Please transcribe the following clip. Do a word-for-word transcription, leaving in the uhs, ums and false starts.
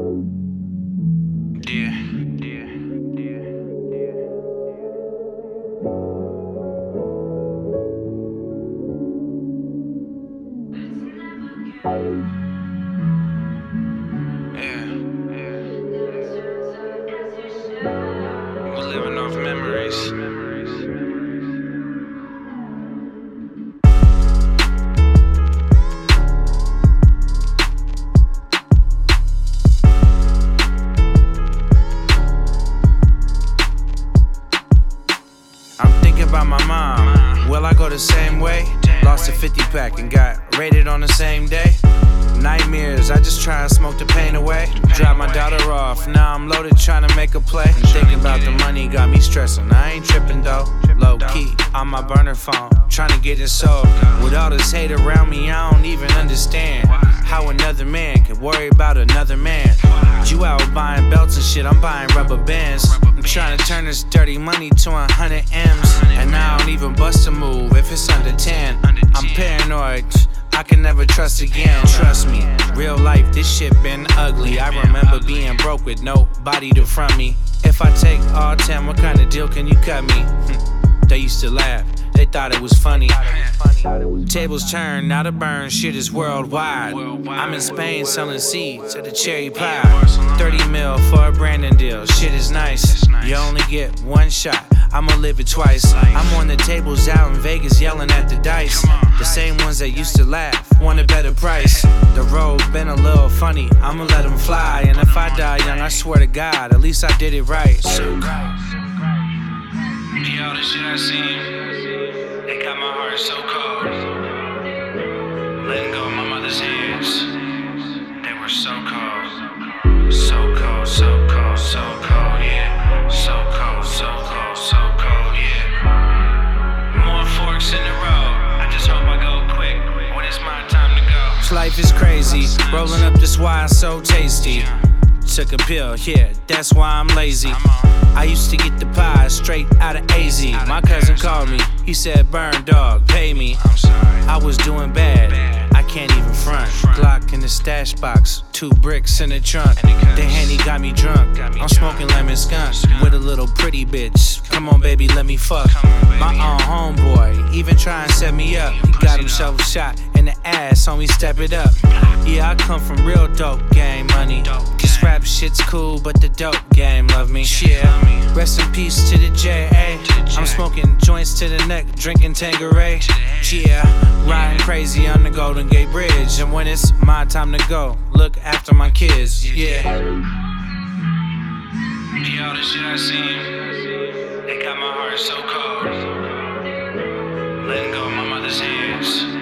Yeah, yeah, yeah, yeah, yeah. We're living off memories. I'm thinking about my mom. Will I go the same way? Lost a fifty pack and got raided on the same day. Nightmares, I just try and smoke the pain away. Drop my daughter off, now I'm loaded trying to make a play. Thinking about the money got me stressing, I ain't tripping though. Low key, on my burner phone, trying to get it sold. With all this hate around me, I don't even understand how another man can worry about another man. You out buying belts and shit, I'm buying rubber bands. I'm trying to turn this dirty money to a hundred M's. And I don't even bust a move if it's under ten. I'm paranoid, I can never trust again. Trust me, real life, this shit been ugly. I remember being broke with nobody to front me. If I take all ten, what kind of deal can you cut me? They used to laugh, they thought it was funny. Tables turn, now the burn shit is worldwide. I'm in Spain selling seeds at the cherry pie. thirty mil for a branding deal, shit is nice. You only get one shot, I'ma live it twice. I'm on the tables out in Vegas yelling at the dice. The same ones that used to laugh, want a better price. The road been a little funny, I'ma let them fly. And if I die young, I swear to God, at least I did it right. Yo, the shit I seen, it got my heart so cold. Letting go of my mother's hands, they were so cold. So cold, so cold, so cold, yeah. So cold, so cold, so cold, yeah. More forks in the road, I just hope I go quick when it's my time to go. Life is crazy, rolling up this wine so tasty. Took a pill, yeah, that's why I'm lazy. I used to get the pie straight out of A Z. My cousin called me, he said, "Burn dog, pay me." I was doing bad, I can't even front. Glock in the stash box, two bricks in the trunk. The Henny got me drunk, I'm smoking lemon skunk with a little pretty bitch. Come on baby, let me fuck. My own homeboy, even try and set me up. He got himself shot in the ass, on me step it up. Yeah, I come from real dope game money. This rap shit's cool, but the dope game love me. Yeah, rest in peace to the J A. I'm smoking joints to the neck, drinking Tanqueray. Yeah, riding crazy on the Golden Gate Bridge. And when it's my time to go, look after my kids. Yeah. Yo, the shit I seen, it got my heart so cold. Letting go of my mother's hands.